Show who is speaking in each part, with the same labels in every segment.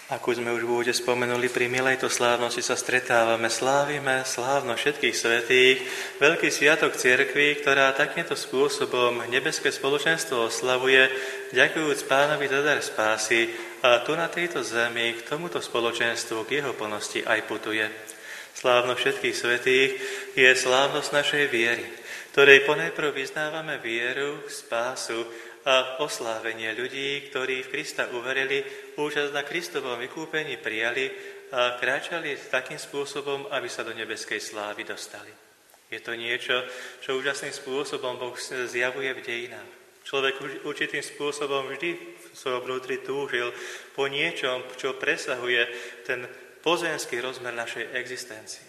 Speaker 1: Ako sme už v úvode spomenuli, pri milejto slávnosti sa stretávame, slávime slávnosť všetkých svätých, veľký sviatok cirkvi, ktorá takýmto spôsobom nebeské spoločenstvo oslavuje, ďakujúc Pánovi za dar spásy, a tu na tejto zemi k tomuto spoločenstvu, k jeho plnosti aj putuje. Slávnosť všetkých svätých je slávnosť našej viery, ktorej ponajprv vyznávame vieru, spásu a oslávenie ľudí, ktorí v Krista uverili, účasť na Kristovom vykúpení prijali a kráčali takým spôsobom, aby sa do nebeskej slávy dostali. Je to niečo, čo úžasným spôsobom Boh zjavuje v dejinách. Človek určitým spôsobom vždy v svojom vnútri túžil po niečom, čo presahuje ten pozemský rozmer našej existencie.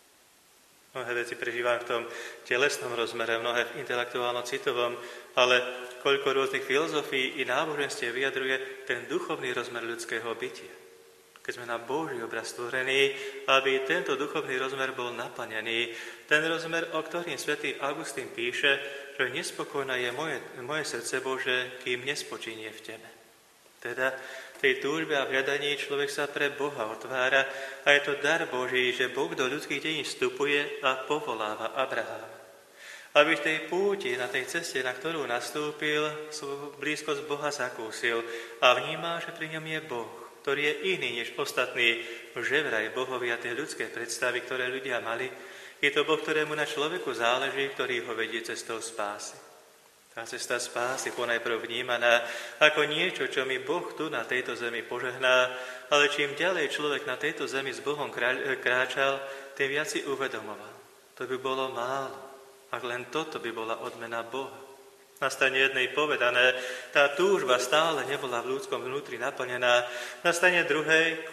Speaker 1: Mnohé veci prežívam v tom telesnom rozmere, mnohé v intelektuálno-citovom, ale koľko rôznych filozofií i náboženstiev vyjadruje ten duchovný rozmer ľudského bytia. Keď sme na Boží obraz stvorení, aby tento duchovný rozmer bol naplnený, ten rozmer, o ktorým svätý Augustín píše, že nespokojné je moje srdce Bože, kým nespočinie v Tebe. Teda v tej túžbe a v hľadaní človek sa pre Boha otvára a je to dar Boží, že Boh do ľudských dejín vstupuje a povoláva Abraháma. Aby v tej púti, na tej ceste, na ktorú nastúpil, svoju blízkosť Boha zakúsil a vnímal, že pri ňom je Boh, ktorý je iný než ostatní, že vraj bohovia tie ľudské predstavy, ktoré ľudia mali. Je to Boh, ktorému na človeku záleží, ktorý ho vedie cestou spásy. Tá cesta spásy ponajprv vnímaná ako niečo, čo mi Boh tu na tejto zemi požehná, ale čím ďalej človek na tejto zemi s Bohom kráčal, tým viac si uvedomoval. To by bolo málo, ak len toto by bola odmena Boha. Na strane jednej povedané, tá túžba stále nebola v ľudskom vnútri naplnená, na strane druhej,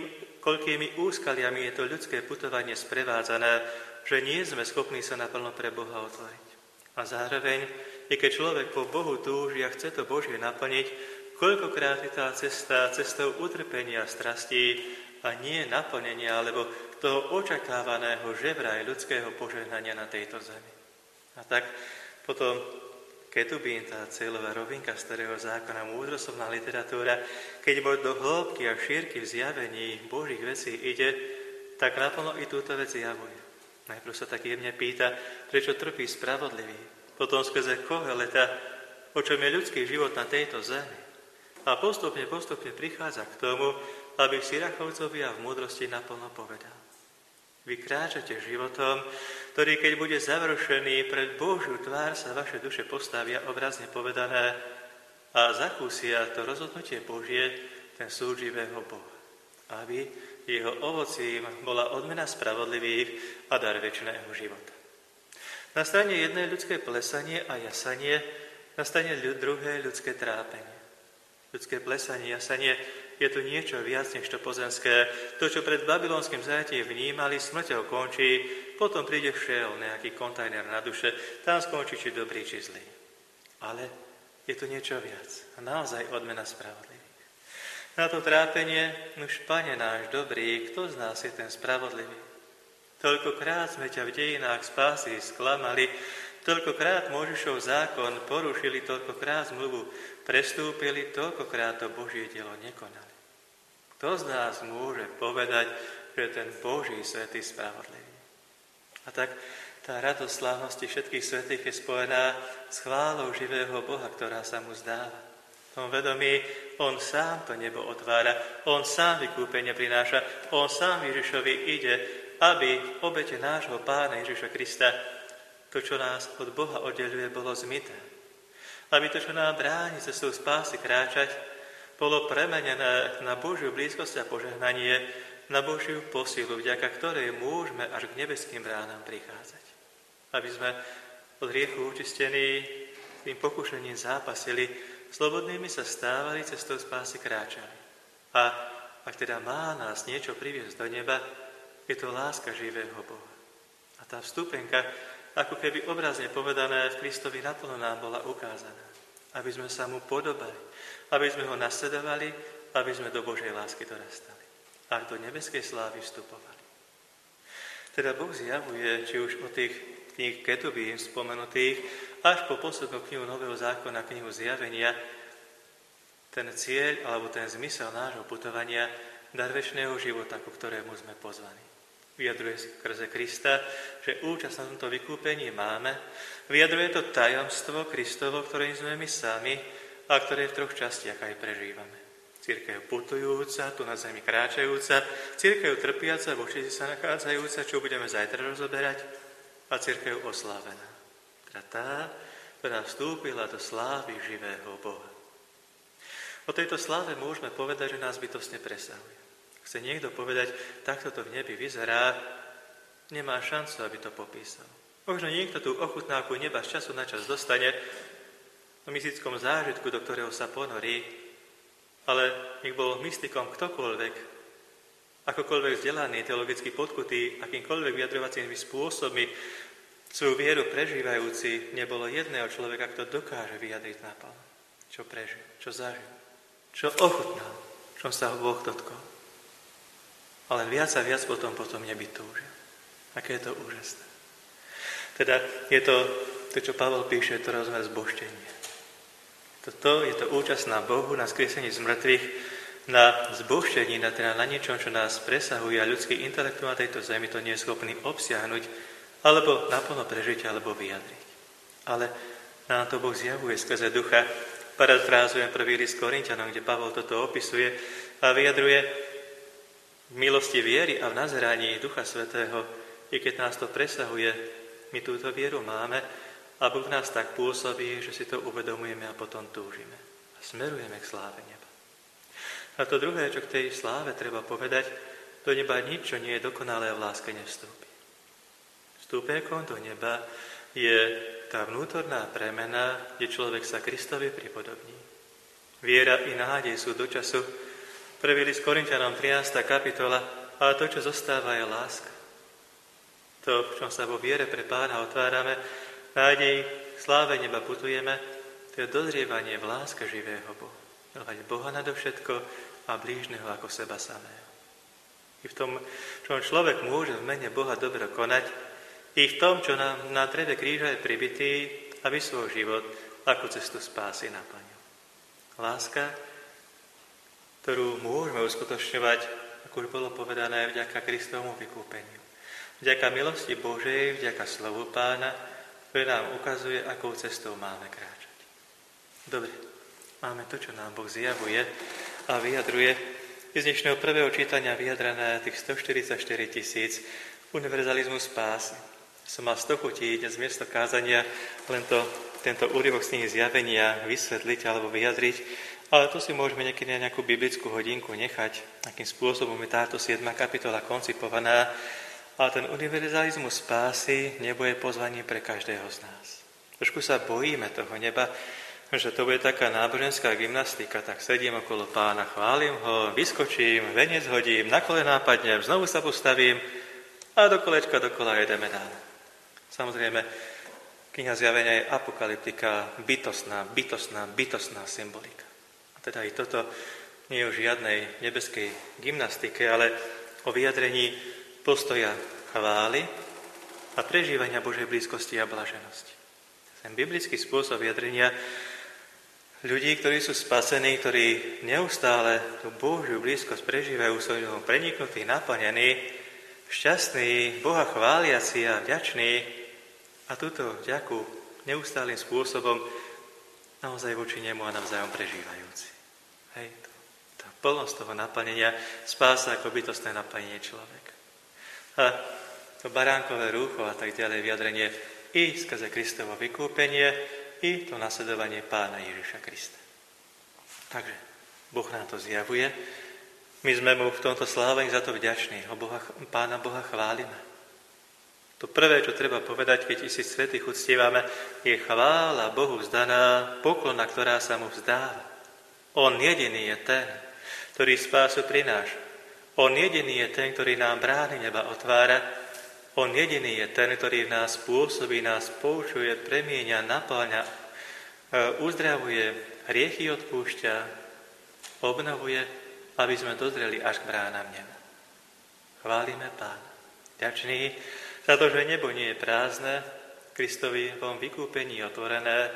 Speaker 1: koľkými úskaliami je to ľudské putovanie sprevádzané, že nie sme schopní sa naplno pre Boha otvoriť. A zároveň, i keď človek po Bohu túži a chce to Božie naplniť, koľkokrát je tá cesta cestou utrpenia a strastí a nie naplnenia, alebo toho očakávaného ževraj ľudského požehnania na tejto zemi. A tak potom Ketubín, tá cieľová rovinka starého zákona, múdroslovná literatúra, keď do hĺbky a šírky v zjavení Božích vecí ide, tak naplno i túto vec javuje. Najprv sa tak jemne pýta, prečo trpí spravodlivý. Potom skrze Koheleta, o čom je ľudský život na tejto zemi. A postupne prichádza k tomu, aby Sirachovcovia v múdrosti naplno povedal. Vy kráčate životom, ktorý keď bude završený, pred Božiu tvár sa vaše duše postavia, obrazne povedané, a zakúsia to rozhodnutie Božie, ten súd živého Boha. Aby jeho ovocím bola odmena spravodlivých a dar večného života. Na strane jednej ľudské plesanie a jasanie, na strane druhej ľudské trápenie. Ľudské plesanie, jasanie je tu niečo viac než to pozemské. To, čo pred babylonským zajatím vnímali, smrťou končí, potom príde Šeol, nejaký kontajner na duše, tam skončí či dobrý, či zlý. Ale je tu niečo viac. A naozaj odmena spravodlivých. Na to trápenie, už Pane náš dobrý, kto z nás je ten spravodlivý? Toľkokrát sme ťa v dejinách spásy sklamali, toľkokrát Mojžišov zákon porušili, toľkokrát zmluvu prestúpili, toľkokrát to Božie dielo nekonali. Kto z nás môže povedať, že je ten Boží svätý spravodlivý? A tak tá radosť slávnosti všetkých svätých je spojená s chválou živého Boha, ktorá sa mu zdáva. V tom vedomí on sám to nebo otvára, on sám vykúpenie prináša, on sám Ježišovi ide, aby v obete nášho Pána Ježiša Krista to, čo nás od Boha oddeľuje, bolo zmité. Aby to, čo nám bráni cestou spásy kráčať, bolo premenené na Božiu blízkosť a požehnanie, na Božiu posilu, vďaka ktorej môžeme až k nebeským bránam prichádzať. Aby sme od hriechu učistení tým pokušením zápasili, slobodnými sa stávali, cestou spásy kráčali. A ak teda má nás niečo priviesť do neba, je to láska živého Boha. A tá vstupenka, ako keby obrazne povedané, v Kristovi naplno nám bola ukázaná. Aby sme sa mu podobali, aby sme ho nasledovali, aby sme do Božej lásky dorastali. A do nebeskej slávy vstupovali. Teda Boh zjavuje, či už o tých kníh Ketubín spomenutých, až po poslednú knihu Nového zákona, knihu Zjavenia, ten cieľ alebo ten zmysel nášho putovania, dar večného života, ku ktorému sme pozvaní. Vyjadruje skrze Krista, že účasť na tomto vykúpení máme. Vyjadruje to tajomstvo Kristovo, ktorým sme my sami a ktoré v troch častiach aj prežívame. Cirkev putujúca, tu na zemi kráčajúca, cirkev trpiaca, v očisti sa nachádzajúca, čo budeme zajtra rozoberať, a cirkev oslávená. Teda tá, ktorá vstúpila do slávy živého Boha. O tejto sláve môžeme povedať, že nás bytostne presahuje. Chce niekto povedať, takto to v nebi vyzerá, nemá šancu, aby to popísal. Možno niekto tú ochutnávku neba z času na čas dostane o mystickom zážitku, do ktorého sa ponorí, ale nech bol mystikom ktokoľvek, akokoľvek vzdelaný, teologicky podkutý, akýmkoľvek vyjadrovacími spôsobmi svoju vieru prežívajúci, nebolo jedného človeka, kto dokáže vyjadriť naplno. Čo prežil, čo zažil, čo ochutnal, čo sa ho Boh dotkol. Ale viac a viac potom nebyť túžil. Aké je to úžasné. Teda je to čo Pavol píše, je to rozmer zbožtenia. Je to účasť na Bohu, na skriesení z mŕtvych, na zbožtení, na niečom, čo nás presahuje a ľudský intelektum na tejto zemi to nie je schopný obsiahnuť, alebo naplno prežiť, alebo vyjadriť. Ale nám to Boh zjavuje skrze ducha. Parafrázujem prvý list Korinťanom, kde Pavol toto opisuje a vyjadruje v milosti viery a v nazeraní Ducha Svätého, i keď nás to presahuje, my túto vieru máme a Boh nás tak pôsobí, že si to uvedomujeme a potom túžime. A smerujeme k sláve neba. A to druhé, čo k tej sláve treba povedať, do neba nič, čo nie je dokonalé v láske nevstúpi. Vstúpenkom do neba je tá vnútorná premena, kde človek sa Kristovi pripodobní. Viera i nádej sú do času. Prvý list Korinťanom 13. kapitola, ale to, čo zostáva, je láska. To, v čom sa vo viere pre Pána otvárame, nádej, sláve neba putujeme, to je dozrievanie v láske živého Boha. Milovať Boha nadovšetko a blížneho ako seba samého. I v tom, čo človek môže v mene Boha dobro konať, i v tom, čo nám na dreve kríža je pribitý, aby svoj život ako cestu spásy naplnil. Láska, ktorú môžeme uskutočňovať, ako už bolo povedané, vďaka Kristovmu vykúpeniu. Vďaka milosti Božej, vďaka slovu Pána, ktoré nám ukazuje, akou cestou máme kráčať. Dobre, máme to, čo nám Boh zjavuje a vyjadruje. Z dnešného prvého čítania vyjadrané tých 144 000 univerzalizmu spásy. Som mal 100 chutí dnes miesto kázania len tento úryvok z knihy Zjavenia vysvetliť alebo vyjadriť, ale tu si môžeme niekedy na nejakú biblickú hodinku nechať, akým spôsobom je táto 7. kapitola koncipovaná, ale ten univerzalizmus spásy nebo je pozvaním pre každého z nás. Trošku sa bojíme toho neba, že to bude taká náboženská gymnastika, tak sedím okolo Pána, chválim ho, vyskočím, veniec hodím, na kolená padnem, znovu sa postavím a do kolečka dokola jedeme dál. Samozrejme, kniha Zjavenia je apokalyptika, bytostná symbolika. A teda i toto nie je o žiadnej nebeskej gymnastike, ale o vyjadrení postoja chvály a prežívania Božej blízkosti a blaženosti. Ten biblický spôsob vyjadrenia ľudí, ktorí sú spasení, ktorí neustále tú Božiu blízkosť prežívajú, sú preniknutí, naplnení, šťastní, Boha chváliaci a vďační a túto vďaku neustálým spôsobom naozaj voči nemu a navzájom prežívajúci. Hej, to plnosť toho naplnenia, spása ako bytostné naplnenie človeka. A to baránkové rúcho a tak ďalej vyjadrenie i skrze Kristovo vykúpenie, i to nasledovanie Pána Ježiša Krista. Takže Boh nám to zjavuje. My sme mu v tomto slávení za to vďační. Pána Boha chválime. To prvé, čo treba povedať, keď si svätých uctievame, je chvála Bohu vzdaná, poklona, ktorá sa mu vzdáva. On jediný je ten, ktorý spásu prináša. On jediný je ten, ktorý nám brány neba otvára. On jediný je ten, ktorý v nás pôsobí, nás poučuje, premieňa, napĺňa, uzdravuje, hriechy odpúšťa, obnovuje, aby sme dozreli až k bránam neba. Chválime Pána. Vďačný za to, že nebo nie je prázdne, Kristovi vom vykúpení otvorené,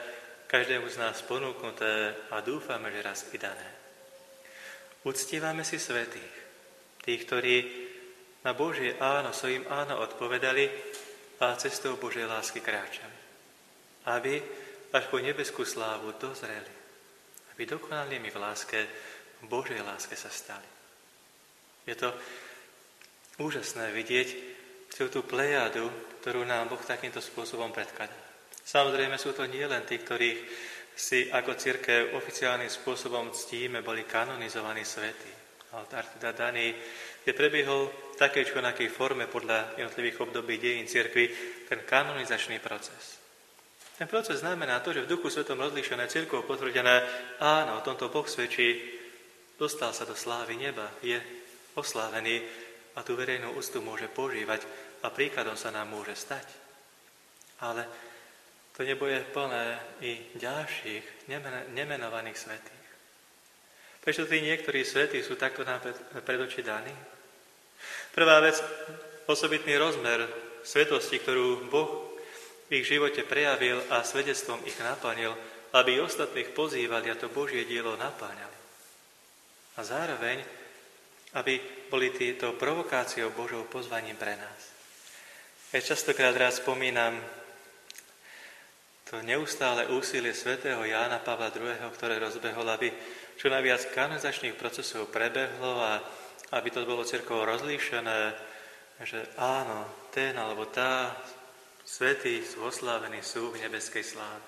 Speaker 1: každému z nás ponúknuté a dúfame, že raz i dané. Uctívame si svätých, tých, ktorí na Božie áno svojim áno odpovedali a cestou Božej lásky kráčali. Aby až po nebeskú slávu dozreli, aby dokonalými v láske, v Božej láske sa stali. Je to úžasné vidieť celú tú plejádu, ktorú nám Boh takýmto spôsobom predkladá. Samozrejme sú to nie len tí, ktorých si ako cirkev oficiálnym spôsobom ctíme, boli kanonizovaní svätí. Altár teda daný, kde prebiehol v takej či onakej forme podľa jednotlivých období dejín cirkvi ten kanonizačný proces. Ten proces znamená to, že v Duchu Svetom rozlíšené cirkvou potvrdené, áno, o tomto Boh svedčí, dostal sa do slávy neba, je oslávený a tú verejnú úctu môže požívať a príkladom sa nám môže stať. Ale to nebo je plné i ďalších nemenovaných svätých. Prečo tí niektorí svätí sú takto nám pred oči daní? Prvá vec, osobitný rozmer svetosti, ktorú Boh v ich živote prejavil a svedectvom ich naplnil, aby ostatných pozývali a to Božie dielo napáňali. A zároveň, aby boli tieto provokáciou Božou pozvaním pre nás. Ja častokrát rád spomínam to neustále úsilie svätého Jána Pavla II., ktoré rozbehol, aby čo najviac kanonizačných procesov prebehlo a aby to bolo cirkvou rozlíšené, že áno, ten alebo tá svätí sú oslávení, sú v nebeskej sláve.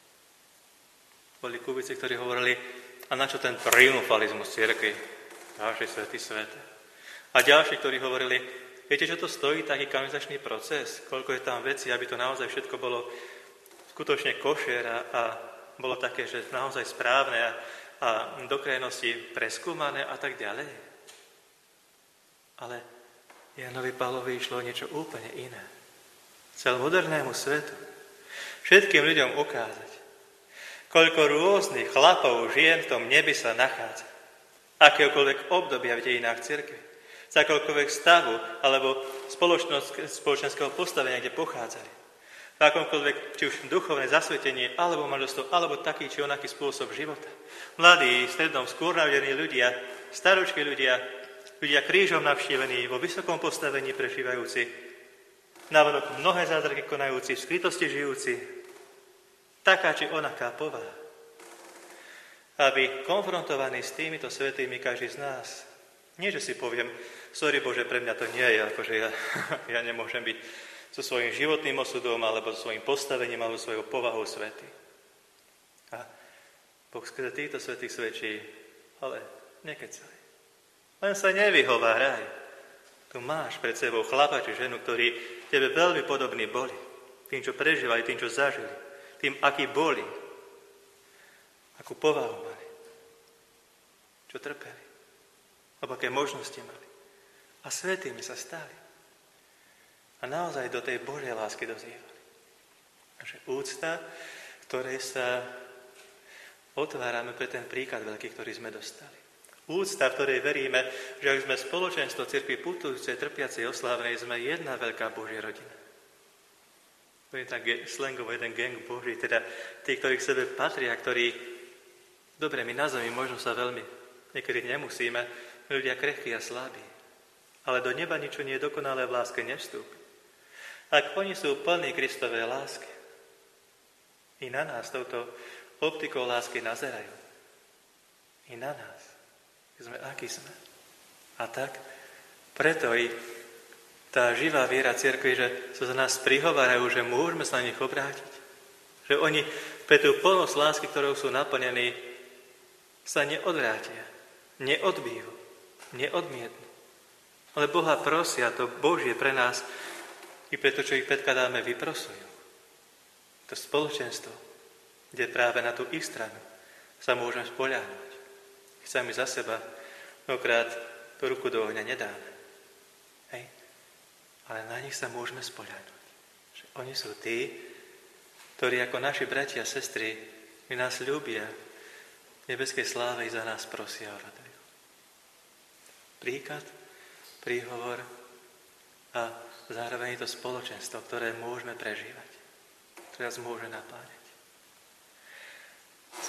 Speaker 1: Boli kubici, ktorí hovorili, a na čo ten triumfalizmus cirkvi? Ďalší svätý svete. A ďalší, ktorí hovorili, viete, čo to stojí, taký kanonizačný proces? Koľko je tam vecí, aby to naozaj všetko bolo skutočne košer a bolo také, že naozaj správne a do krajnosti preskúmané a tak ďalej. Ale Jánovi Pavlovi išlo niečo úplne iné. Chcel modernému svetu, všetkým ľuďom ukázať, koľko rôznych chlapov, žien v tom nebi sa nachádza. Akéhokoľvek obdobia v dejinách cirkvi, z akéhokoľvek stavu alebo spoločenského postavenia, kde pochádzali. V akomkoľvek, či už duchovné zasvetenie, alebo manželstvo, alebo taký či onaký spôsob života. Mladí, strednom, skôr narodení ľudia, staročkí ľudia, ľudia krížom navštívení, vo vysokom postavení prežívajúci, navonok mnohé zázraky konajúci, v skrytosti žijúci, taká či onaká povaha. Aby konfrontovaní s týmito svätými každý z nás, nie že si poviem, sorry Bože, pre mňa to nie je, akože ja nemôžem byť so svojím životným osudom, alebo so svojím postavením, alebo svojou povahou svätý. A Boh skrze týchto svätých svedčí, ale nekecaj. Len sa nevyhováraj. Tu máš pred sebou chlapa či ženu, ktorí tebe veľmi podobní boli. Tým, čo prežívali, tým, čo zažili. Tým, akí boli. Akú povahu mali. Čo trpeli. Alebo aké možnosti mali. A svätými sa stali. A naozaj do tej Božej lásky dozývali. Takže úcta, ktorej sa otvárame pre ten príklad veľký, ktorý sme dostali. Úcta, v ktorej veríme, že ak sme spoločenstvo cirkvi putujúcej, trpiacej, oslávenej, sme jedna veľká Božia rodina. To je tak slangovo jeden gang Boží, teda tí, ktorí k sebe patria, ktorí, dobre, my na zemi možno sa veľmi niekedy nemusíme, ľudia krehkí a slabí. Ale do neba ničo nie je dokonalé v láske nevstúpi. Ak oni sú plní Kristovej lásky, i na nás touto optikou lásky nazerajú. I na nás. Sme, akí sme. A tak, preto i tá živá viera cirkvi, že sa za nás prihovárajú, že môžeme sa na nich obrátiť. Že oni pre tú plnosť lásky, ktorou sú naplnení, sa neodvrátia, neodbíjú, neodmietnú. Ale Boha prosia, to Božie pre nás, i preto, čo ich predkladáme, vyprosujú. To spoločenstvo, kde práve na tú ich stranu sa môžeme spoľahnúť. Keď sami za seba mnohokrát tú ruku do ohňa nedáme. Hej? Ale na nich sa môžeme spoľahnúť. Že oni sú tí, ktorí ako naši bratia a sestry mi nás ľúbia, v nebeskej sláve i za nás prosia o radoch. Príklad, príhovor a zároveň je to spoločenstvo, ktoré môžeme prežívať, ktoré nás môže napáňať.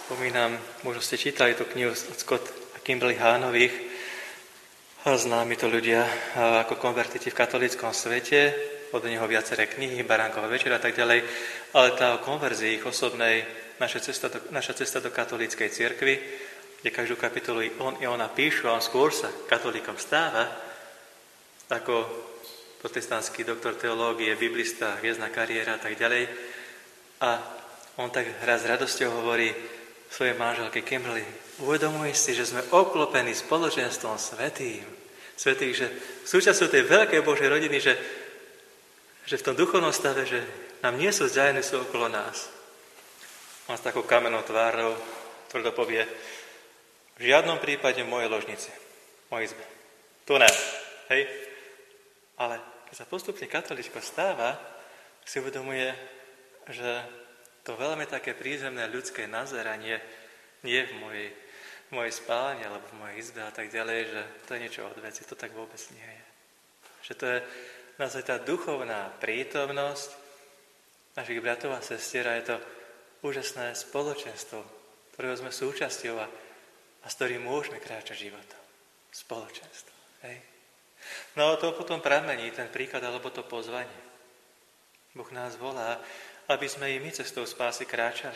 Speaker 1: Spomínam, možno ste čítali tú knihu od Scott a Kimberly Hanových, známi to ľudia ako konvertiti v katolíckom svete, od neho viaceré knihy, Baránkova večera a tak ďalej, ale tá o konverzii ich osobnej, naša cesta do katolíckej cirkvi, kde každú kapitolu on i ona píšu a on skôr sa katolíkom stáva, ako protestantský doktor teológie, biblista, hviezdna kariéra a tak ďalej. A on tak raz s radosťou hovorí svojej manželke Kimberly, uvedomuj si, že sme obklopení spoločenstvom svätých, že súčasťou tej veľkej Božej rodiny, že v tom duchovnom stave, že nám nie sú vzdialení, sú okolo nás. On s takou kamennou tvárou tvrdo povie, v žiadnom prípade v mojej ložnici, v mojej izbe. Tu ne, hej? Ale keď sa postupne katolíčko stáva, si uvedomuje, že to veľmi také prízemné ľudské nazeranie nie v mojej spálni alebo v mojej izbe a tak ďalej, že to je niečo od veci, to tak vôbec nie je. Že to je naozaj tá duchovná prítomnosť našich bratov a sestier a je to úžasné spoločenstvo, ktorého sme súčasťou a s ktorým môžeme kráčať životom. Spoločenstvo. Hej? No a to potom pramení ten príklad alebo to pozvanie. Boh nás volá, aby sme i my cestou spásy kráčali.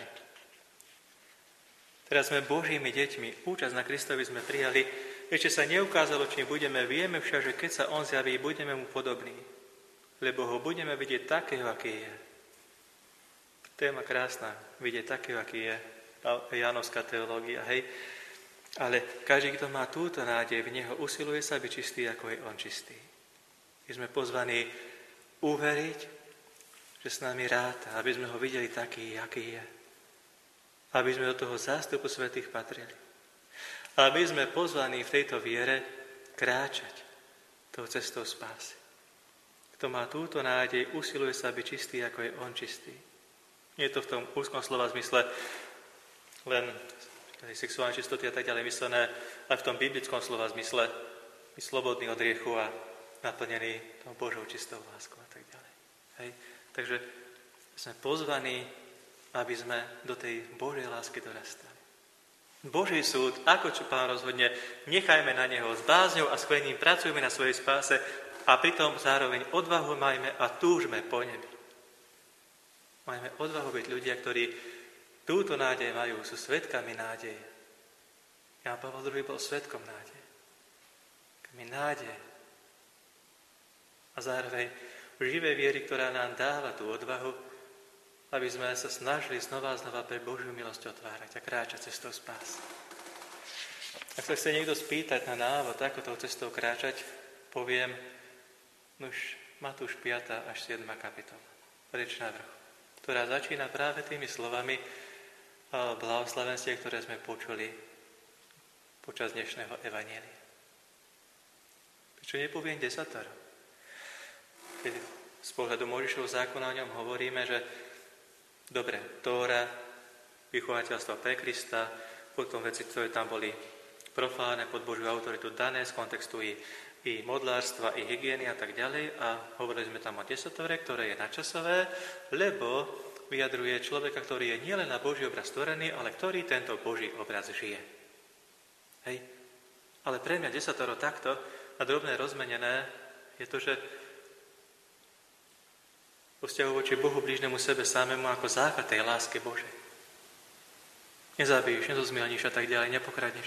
Speaker 1: Teraz sme Božími deťmi, účasť na Kristovi sme prijali, ešte sa neukázalo, čím budeme, vieme však, že keď sa on zjaví, budeme mu podobní, lebo ho budeme vidieť takého, aký je. Téma krásna, vidieť takého, aký je, Jánovská teológia, hej. Ale každý, kto má túto nádej v neho, usiluje sa byť čistý, ako je on čistý. My sme pozvaní uveriť, že s nami ráta, aby sme ho videli taký, aký je. Aby sme do toho zástupu svätých patrili. Aby sme pozvaní v tejto viere kráčať tou cestou spásy. Kto má túto nádej, usiluje sa byť čistý, ako je on čistý. Nie je to v tom úzkom slova zmysle len sexuálne čistoty a tak ďalej myslené, ale v tom biblickom slova zmysle byť slobodný od hriechu a naplnený tou Božou čistou láskou a tak ďalej. Hej. Takže sme pozvaní, aby sme do tej Božej lásky dorastali. Boží súd, ako čo Pán rozhodne, nechajme na neho s bázňou a skvením, pracujme na svojej spáse a pritom zároveň odvahu majme a túžme po nebi. Majme odvahu byť ľudia, ktorí túto nádej majú, sú svedkami nádeje. Ján Pavol II bol svedkom nádeje. Kami nádej. A zároveň živé viery, ktorá nám dáva tú odvahu, aby sme sa snažili znova a znova pre Božiu milosť otvárať a kráčať cestou spásy. Ak sa chce niekto spýtať na návod, ako tou cestou kráčať, poviem, už Matúš 5. až 7. kapitola, reč na vrchu, ktorá začína práve tými slovami blahoslavenstiev, ktoré sme počuli počas dnešného evanjelia. Prečo nepoviem desatoro? Keď z pohľadu Mojžišovho zákona o ňom hovoríme, že dobre, Tóra, vychovateľstvo pre Krista, potom veci, ktoré tam boli profáne, pod Božiu autoritu dané z kontextu i modlárstva, i hygieny a tak ďalej. A hovorili sme tam o desatore, ktoré je nadčasové, lebo vyjadruje človeka, ktorý je nielen na Boží obraz stvorený, ale ktorý tento Boží obraz žije. Hej. Ale pre mňa desatoro takto a drobné rozmenené je to, že vo vzťahu voči Bohu blížnemu sebe samému ako základ tej lásky Božej. Nezabiješ, nezozmielníš a tak ďalej, nepokradneš.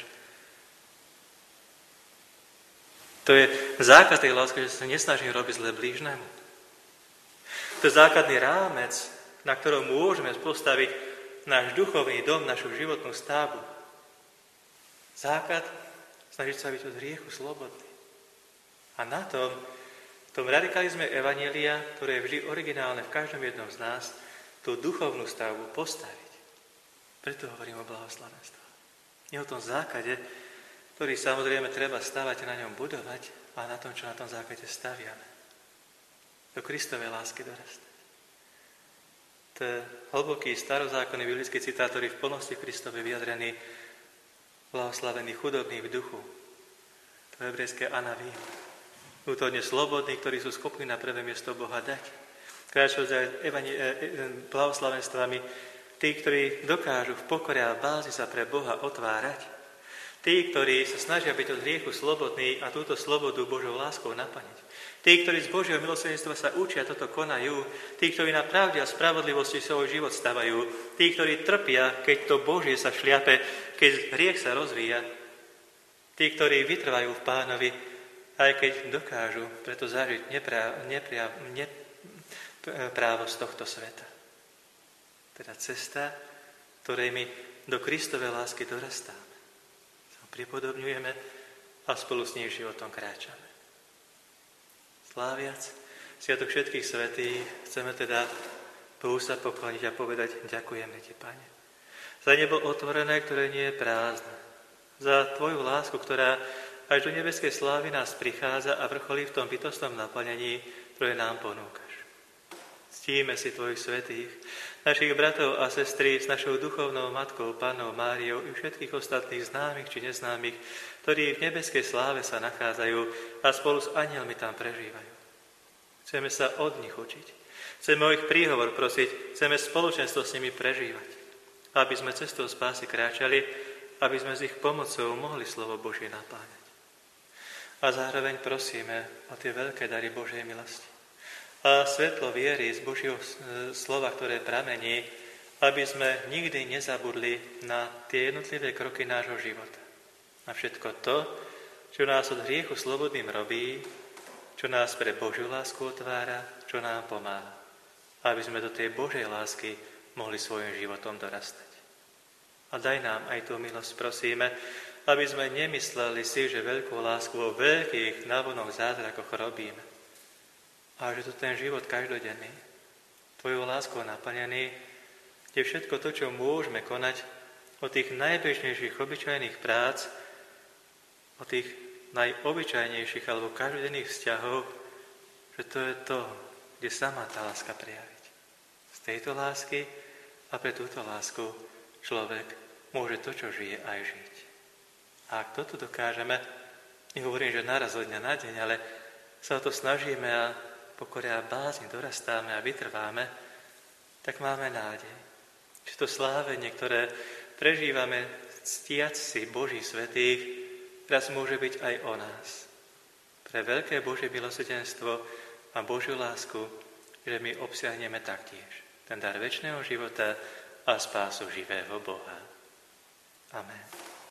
Speaker 1: To je základ tej lásky, že sa nesnažím robiť zle blížnemu. To je základný rámec, na ktorom môžeme postaviť náš duchovný dom, našu životnú stavbu. Základ, snažiť sa byť od hriechu slobodný. A na tom radikalizme evanjelia, ktoré je vždy originálne v každom jednom z nás, tú duchovnú stavbu postaviť. Preto hovorím o blahoslavenstve. Nie o tom základe, ktorý samozrejme treba stavať a na ňom budovať, ale na tom, čo na tom základe staviame. Do Kristovej lásky dorastať. To je hlboký starozákonný biblický citát, ktorý v plnosti v Kristovi vyjadrený blahoslavený chudobný v duchu. To je hebrejské anaví. Vnútorne slobodní, ktorí sú schopní na prvé miesto Boha dať. Kráčať za blahoslavenstvami Tí, ktorí dokážu v pokore a bázi sa pre Boha otvárať. Tí, ktorí sa snažia byť od hriechu slobodní a túto slobodu Božou láskou naplniť. Tí, ktorí z Božieho milosrdenstva sa učia, toto konajú. Tí, ktorí na pravde a spravodlivosti svoj život stavajú. Tí, ktorí trpia, keď to Božie sa šliape, keď hriech sa rozvíja. Tí, ktorí vytrvajú v Pánovi, aj keď dokážu preto zažiť neprávosť tohto sveta. Teda cesta, ktorej my do Kristovej lásky dorastáme. Sa pripodobňujeme a spolu s ním životom kráčame. Sláviac sviatok všetkých svätých, chceme teda Bohu sa pokloniť a povedať: ďakujeme Ti, Pane, za nebo otvorené, ktoré nie je prázdne, za Tvoju lásku, ktorá až do nebeskej slávy nás prichádza a vrcholí v tom bytostnom naplnení, ktoré nám ponúkaš. Ctíme si Tvojich svätých, našich bratov a sestry s našou duchovnou matkou, Pannou Máriou i všetkých ostatných známych či neznámych, ktorí v nebeskej sláve sa nachádzajú a spolu s anjelmi tam prežívajú. Chceme sa od nich učiť. Chceme o ich príhovor prosiť, chceme spoločenstvo s nimi prežívať, aby sme cestou spásy kráčali, aby sme s ich pomocou mohli slovo Božie napáňať. A zároveň prosíme o tie veľké dary Božej milosti a svetlo viery z Božieho slova, ktoré pramení, aby sme nikdy nezabudli na tie jednotlivé kroky nášho života. Na všetko to, čo nás od hriechu slobodným robí, čo nás pre Božiu lásku otvára, čo nám pomáha. Aby sme do tej Božej lásky mohli svojim životom dorastať. A daj nám aj tú milosť, prosíme, aby sme nemysleli si, že veľkú lásku vo veľkých návonok zázrakoch robíme. A že to ten život každodenný, Tvojou láskou naplnený, je všetko to, čo môžeme konať od tých najbežnejších obyčajných prác, od tých najobyčajnejších alebo každodenných vzťahov, že to je to, kde sa má tá láska prejaviť. Z tejto lásky a pre túto lásku človek môže to, čo žije, aj žiť. A ak toto dokážeme, nehovorím, že naraz od dňa na deň, ale sa o to snažíme a pokore a bázni dorastáme a vytrváme, tak máme nádej, že to slávenie, ktoré prežívame ctiac si Božích svätých, raz môže byť aj o nás. Pre veľké Božie milosrdenstvo a Božiu lásku, že my obsiahneme taktiež ten dar večného života a spásu živého Boha. Amen.